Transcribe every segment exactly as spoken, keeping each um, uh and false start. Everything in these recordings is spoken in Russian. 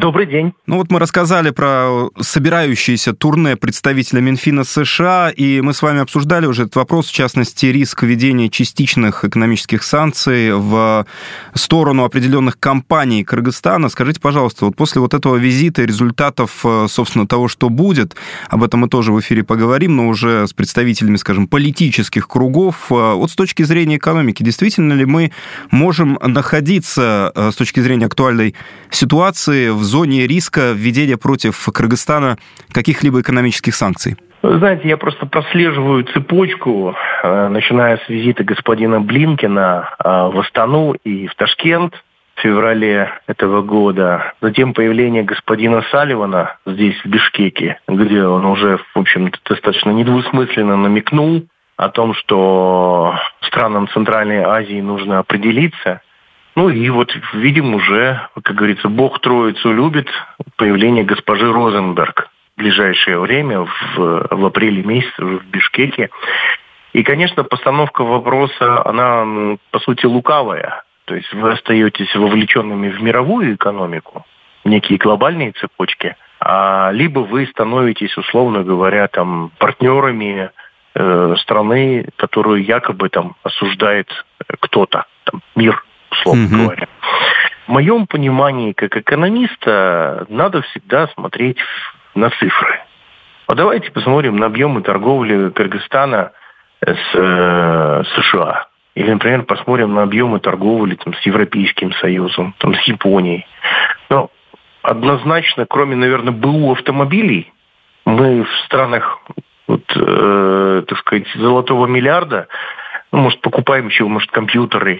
Добрый день. Ну вот мы рассказали про собирающееся турне представителя Минфина США, и мы с вами обсуждали уже этот вопрос, в частности, риск введения частичных экономических санкций в сторону определенных компаний Кыргызстана. Скажите, пожалуйста, вот после вот этого визита и результатов, собственно, того, что будет, об этом мы тоже в эфире поговорим, но уже с представителями, скажем, политических кругов, вот с точки зрения экономики, действительно ли мы можем находиться с точки зрения актуальной ситуации в зоне риска введения против Кыргызстана каких-либо экономических санкций? Вы знаете, я просто прослеживаю цепочку, начиная с визита господина Блинкена в Астану и в Ташкент в феврале этого года, затем появление господина Салливана здесь, в Бишкеке, где он уже, в общем-то, достаточно недвусмысленно намекнул о том, что странам Центральной Азии нужно определиться. Ну и вот видим уже, как говорится, Бог Троицу любит, появление госпожи Розенберг в ближайшее время, в, в апреле месяце в Бишкеке. И, конечно, постановка вопроса, она, по сути, лукавая. То есть вы остаетесь вовлеченными в мировую экономику, некие глобальные цепочки, а либо вы становитесь, условно говоря, там, партнерами э, страны, которую якобы там осуждает кто-то, там, мир. Условно mm-hmm. говоря. В моем понимании, как экономиста, надо всегда смотреть на цифры. А давайте посмотрим на объемы торговли Кыргызстана с э, США. Или, например, посмотрим на объемы торговли там, с Европейским Союзом, там, с Японией. Но однозначно, кроме, наверное, БУ автомобилей, мы в странах, вот, э, так сказать, золотого миллиарда, ну, может, покупаем еще, может, компьютеры,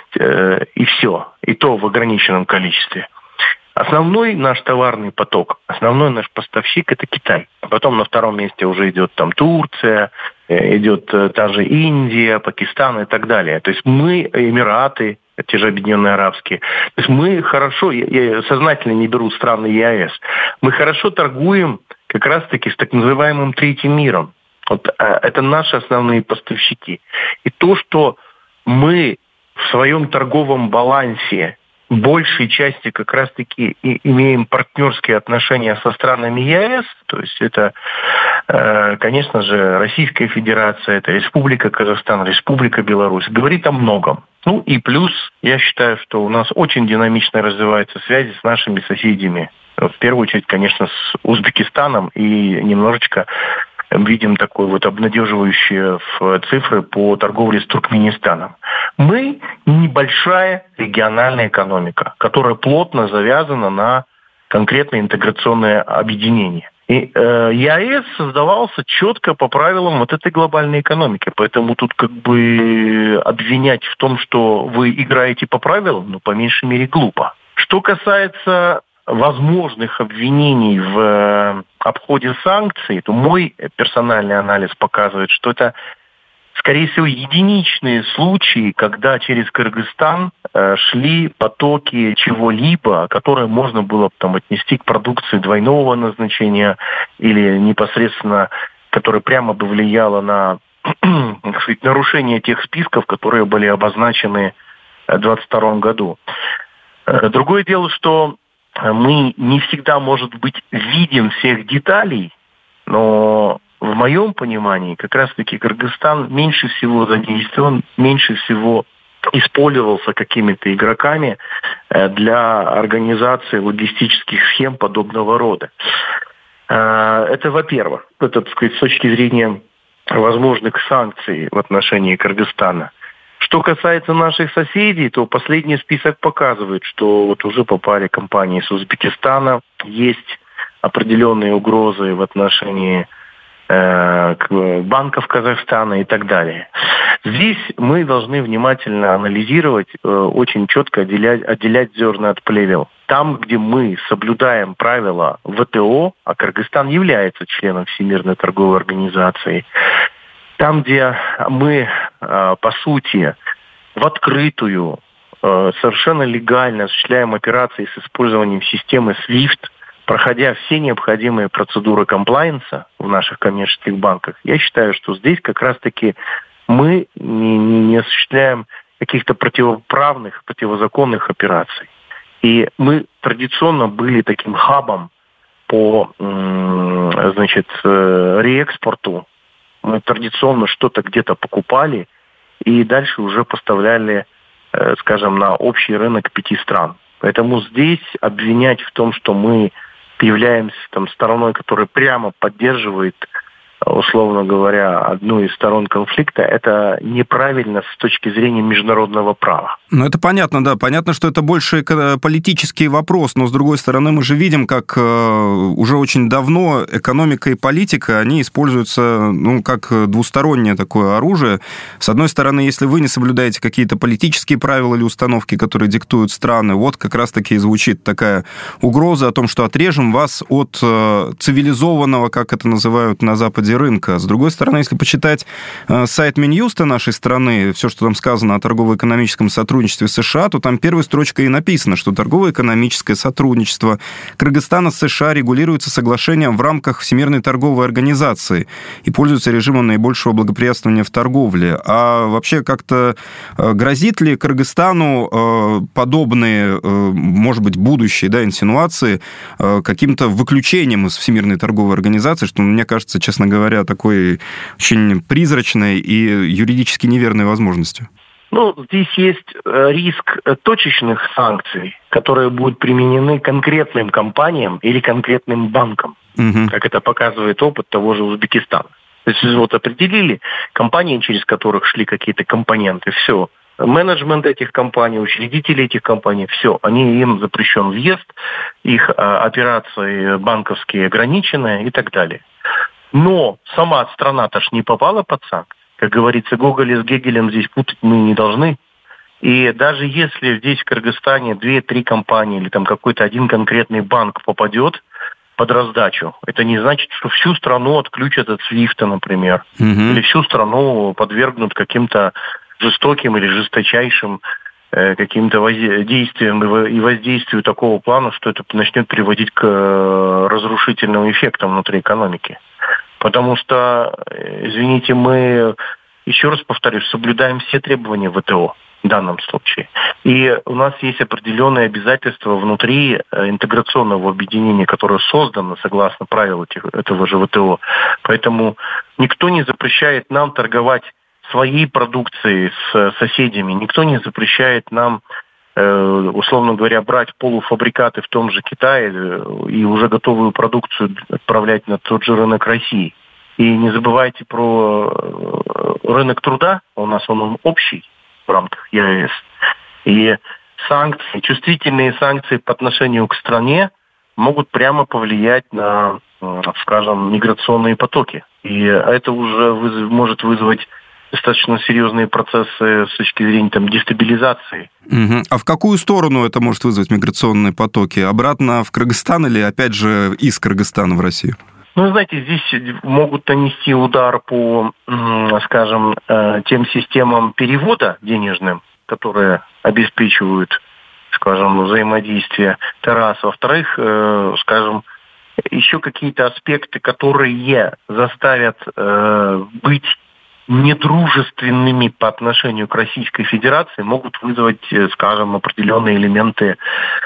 и все. И то в ограниченном количестве. Основной наш товарный поток, основной наш поставщик – это Китай. Потом на втором месте уже идет там Турция, идет та же Индия, Пакистан и так далее. То есть мы, Эмираты, те же Объединенные Арабские. То есть мы хорошо, я сознательно не беру страны ЕАЭС, мы хорошо торгуем как раз-таки с так называемым третьим миром. Вот это наши основные поставщики. И то, что мы в своем торговом балансе большей части как раз-таки и имеем партнерские отношения со странами ЕАЭС, то есть это, конечно же, Российская Федерация, это Республика Казахстан, Республика Беларусь, говорит о многом. Ну и плюс, я считаю, что у нас очень динамично развиваются связи с нашими соседями. В первую очередь, конечно, с Узбекистаном, и немножечко видим такой вот обнадеживающие цифры по торговле с Туркменистаном. Мы небольшая региональная экономика, которая плотно завязана на конкретное интеграционное объединение. И э, ЕАЭС создавался четко по правилам вот этой глобальной экономики. Поэтому тут как бы обвинять в том, что вы играете по правилам, ну, по меньшей мере, глупо. Что касается возможных обвинений в обходе санкций, то мой персональный анализ показывает, что это, скорее всего, единичные случаи, когда через Кыргызстан э, шли потоки чего-либо, которые можно было там отнести к продукции двойного назначения или непосредственно, которая прямо бы влияла на, так сказать, нарушение тех списков, которые были обозначены в двадцать втором году. Э, другое дело, что мы не всегда, может быть, видим всех деталей, но в моем понимании как раз-таки Кыргызстан меньше всего задействован, меньше всего использовался какими-то игроками для организации логистических схем подобного рода. Это, во-первых, это, так сказать, с точки зрения возможных санкций в отношении Кыргызстана. Что касается наших соседей, то последний список показывает, что вот уже по паре компаний с Узбекистана есть определенные угрозы в отношении э, банков Казахстана и так далее. Здесь мы должны внимательно анализировать, э, очень четко отделять, отделять зерна от плевел. Там, где мы соблюдаем правила ВТО, а Кыргызстан является членом Всемирной торговой организации, там, где мы, по сути, в открытую, совершенно легально осуществляем операции с использованием системы свифт, проходя все необходимые процедуры комплаенса в наших коммерческих банках, я считаю, что здесь как раз-таки мы не, не осуществляем каких-то противоправных, противозаконных операций. И мы традиционно были таким хабом по, значит, реэкспорту. Мы традиционно что-то где-то покупали и дальше уже поставляли, скажем, на общий рынок пяти стран. Поэтому здесь обвинять в том, что мы являемся там стороной, которая прямо поддерживает, условно говоря, одну из сторон конфликта, это неправильно с точки зрения международного права. Ну, это понятно, да. Понятно, что это больше политический вопрос, но, с другой стороны, мы же видим, как уже очень давно экономика и политика, они используются, ну, как двустороннее такое оружие. С одной стороны, если вы не соблюдаете какие-то политические правила или установки, которые диктуют страны, вот как раз-таки и звучит такая угроза о том, что отрежем вас от цивилизованного, как это называют на Западе, рынка. С другой стороны, если почитать сайт Минюста нашей страны, все, что там сказано о торгово-экономическом сотрудничестве США, то там первой строчкой и написано, что торгово-экономическое сотрудничество Кыргызстана с США регулируется соглашением в рамках Всемирной торговой организации и пользуется режимом наибольшего благоприятствования в торговле. А вообще как-то грозит ли Кыргызстану подобные, может быть, будущие, да, инсинуации каким-то выключением из Всемирной торговой организации, что, мне кажется, честно говоря, говоря, такой очень призрачной и юридически неверной возможностью? Ну, здесь есть риск точечных санкций, которые будут применены конкретным компаниям или конкретным банкам, угу. как это показывает опыт того же Узбекистана. То есть вот определили компании, через которых шли какие-то компоненты, все. Менеджмент этих компаний, учредители этих компаний, все, они, им запрещен въезд, их операции банковские ограничены и так далее. Но сама страна-то ж не попала под санкции. Как говорится, Гоголя с Гегелем здесь путать мы не должны. И даже если здесь в Кыргызстане две-три компании или там какой-то один конкретный банк попадет под раздачу, это не значит, что всю страну отключат от свифта, например. Угу. Или всю страну подвергнут каким-то жестоким или жесточайшим э, каким-то воздействиям и воздействию такого плана, что это начнет приводить к разрушительным эффектам внутри экономики. Потому что, извините, мы, еще раз повторюсь, соблюдаем все требования ВТО в данном случае. И у нас есть определенные обязательства внутри интеграционного объединения, которое создано согласно правилам этого же ВТО. Поэтому никто не запрещает нам торговать своей продукцией с соседями, никто не запрещает нам, условно говоря, брать полуфабрикаты в том же Китае и уже готовую продукцию отправлять на тот же рынок России. И не забывайте про рынок труда, у нас он общий в рамках ЕАЭС. И санкции, чувствительные санкции по отношению к стране могут прямо повлиять на, скажем, миграционные потоки. И это уже вызов, может вызвать достаточно серьезные процессы с точки зрения там, дестабилизации. Угу. А в какую сторону это может вызвать миграционные потоки? Обратно в Кыргызстан или, опять же, из Кыргызстана в Россию? Ну, знаете, здесь могут нанести удар по, скажем, тем системам перевода денежным, которые обеспечивают, скажем, взаимодействие. Это раз. Во-вторых, скажем, еще какие-то аспекты, которые заставят быть недружественными по отношению к Российской Федерации, могут вызвать, скажем, определенные элементы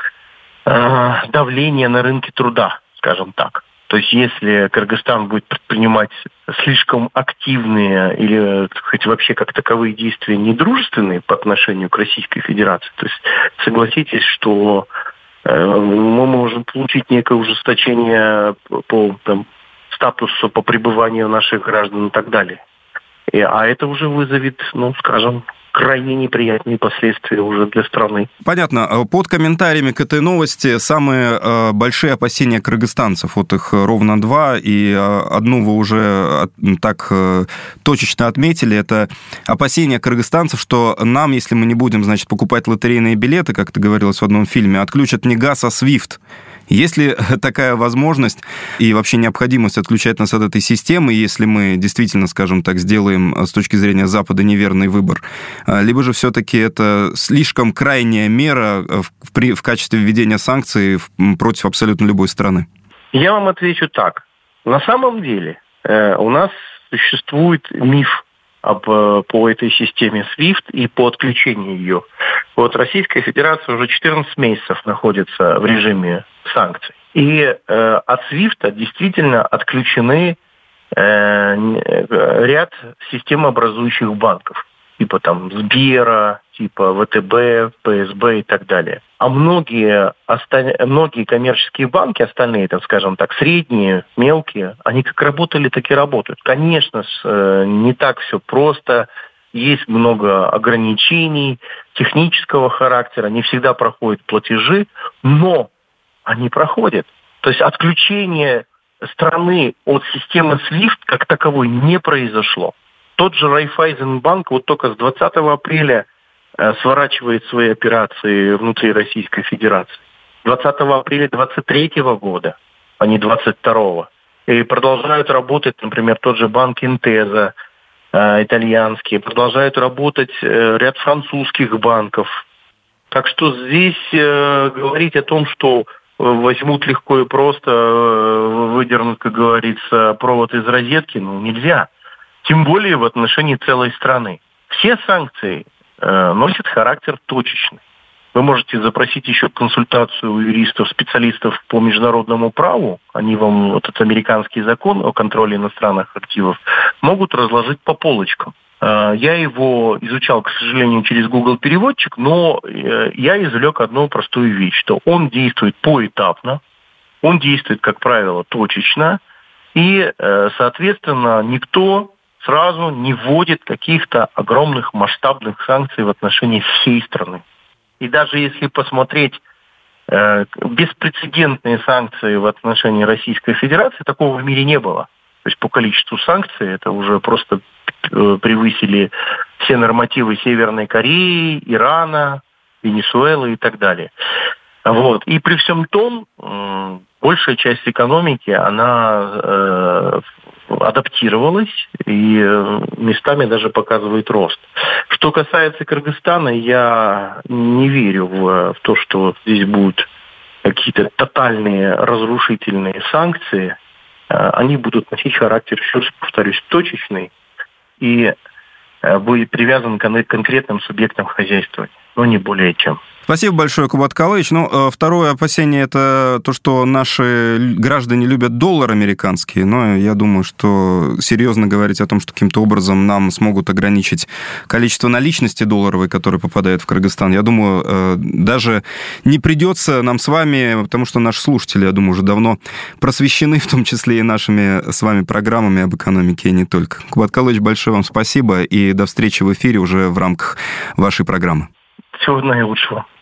э, давления на рынке труда, скажем так. То есть если Кыргызстан будет предпринимать слишком активные или хоть вообще как таковые действия недружественные по отношению к Российской Федерации, то есть согласитесь, что э, мы можем получить некое ужесточение по там, статусу по пребыванию наших граждан и так далее. И, а это уже вызовет, ну, скажем, крайне неприятные последствия уже для страны. Понятно. Под комментариями к этой новости самые э, большие опасения кыргызстанцев. Вот их ровно два, и э, одну вы уже э, так э, точечно отметили. Это опасения кыргызстанцев, что нам, если мы не будем, значит, покупать лотерейные билеты, как это говорилось в одном фильме, отключат не газ, а свифт. Есть ли такая возможность и вообще необходимость отключать нас от этой системы, если мы действительно, скажем так, сделаем с точки зрения Запада неверный выбор? Либо же все-таки это слишком крайняя мера в, при, в качестве введения санкций против абсолютно любой страны? Я вам отвечу так. На самом деле э, у нас существует миф об, по этой системе свифт и по отключению ее. Вот Российская Федерация уже четырнадцать месяцев находится в режиме санкций. И э, от свифт действительно отключены э, ряд системообразующих банков. Типа там Сбера, типа ВТБ, ПСБ и так далее. А многие, осталь... многие коммерческие банки, остальные, так скажем так, средние, мелкие, они как работали, так и работают. Конечно, не так все просто, есть много ограничений технического характера, не всегда проходят платежи, но они проходят. То есть отключение страны от системы свифт как таковой не произошло. Тот же Райффайзенбанк вот только с двадцатого апреля э, сворачивает свои операции внутри Российской Федерации. двадцатого апреля двадцать третьего года, а не двадцать второго. И продолжают работать, например, тот же банк Интеза, э, итальянский, продолжают работать э, ряд французских банков. Так что здесь э, говорить о том, что возьмут легко и просто, э, выдернут, как говорится, провод из розетки, ну, нельзя. Тем более в отношении целой страны. Все санкции э, носят характер точечный. Вы можете запросить еще консультацию у юристов, специалистов по международному праву. Они вам вот этот американский закон о контроле иностранных активов могут разложить по полочкам. Э, я его изучал, к сожалению, через Google переводчик, но э, я извлек одну простую вещь, что он действует поэтапно, он действует, как правило, точечно, и, э, соответственно, никто сразу не вводит каких-то огромных масштабных санкций в отношении всей страны. И даже если посмотреть э, беспрецедентные санкции в отношении Российской Федерации, такого в мире не было. То есть по количеству санкций это уже просто э, превысили все нормативы Северной Кореи, Ирана, Венесуэлы и так далее. Вот. И при всем том, э, большая часть экономики, она э, адаптировалась и местами даже показывает рост. Что касается Кыргызстана, я не верю в, в то, что здесь будут какие-то тотальные разрушительные санкции. Они будут носить характер, еще раз повторюсь, точечный и будет привязан к конкретным субъектам хозяйствования, но не более чем. Спасибо большое, Кубат Калыч. Ну, второе опасение – это то, что наши граждане любят доллар американский, но я думаю, что серьезно говорить о том, что каким-то образом нам смогут ограничить количество наличности долларовой, которая попадает в Кыргызстан, я думаю, даже не придется нам с вами, потому что наши слушатели, я думаю, уже давно просвещены, в том числе и нашими с вами программами об экономике и не только. Кубат Калыч, большое вам спасибо, и до встречи в эфире уже в рамках вашей программы. Всего наилучшего.